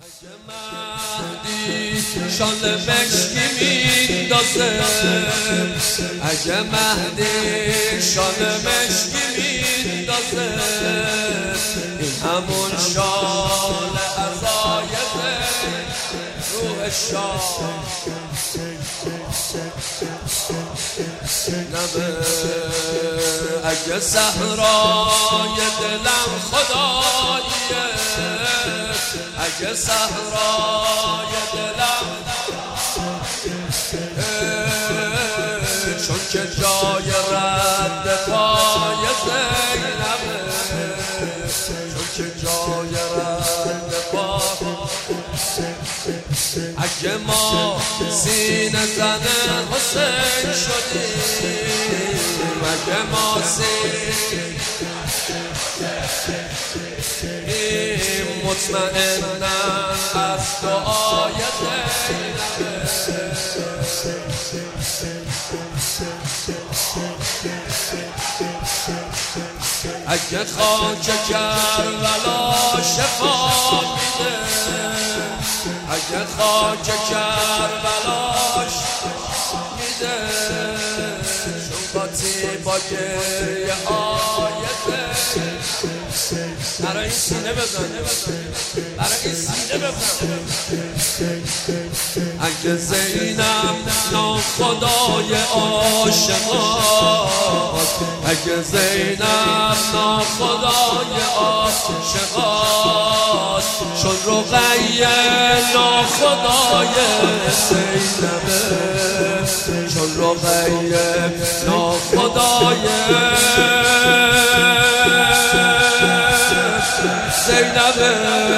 مهدی شال مشکی میندازه، اگه مهدی شال مشکی میندازه، این همون شال عزایزه روح شاه نبه. اگه صحرای دلم خداییه، اگه صحرای دلم چون که جای رد پای زینبه، چون که جای رد پای. اگه ما سینه زن حسین شدیم، اگه ما سینه مطمئنن از دعای زینبه. اگه خاک کربلا شفا میده، اگه خاک کربلاش میده، چون قاطی با گریه آیته. برای این سینه بزن، برای این سینه بزن. اگه زینب ناخدای عاشقات، اگه زینب ناخدای عاشقات، چون رقیه ناخدای زینبه، چون رقیه ناخدای زینبه.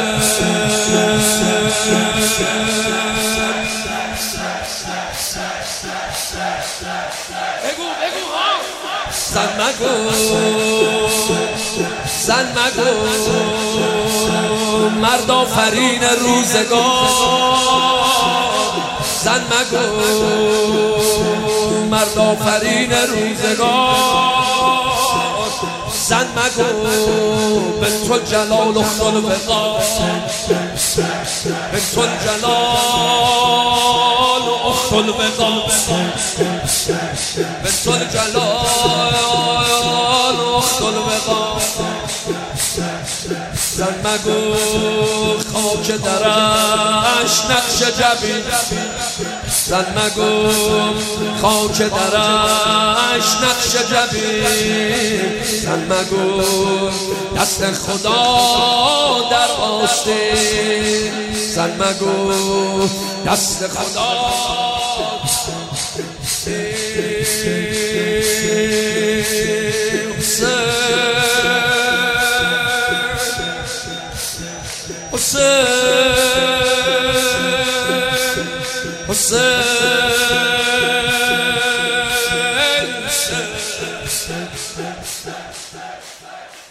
زن مگو، زن مگو، مرد آفرین روزگار. زن مگو، مرد آفرین روزگار. زن مگو، بنت الجلال اخت الوقار، بنت الجلال اخت الوقار، بنت الجلال اخت الوقار. زن مگو، خاک درش نقش جبین. زن مگو، خاک درش نقش جبین. زن مگو، دست خدا در آستین. زن مگو، دست خدا. حسین حسین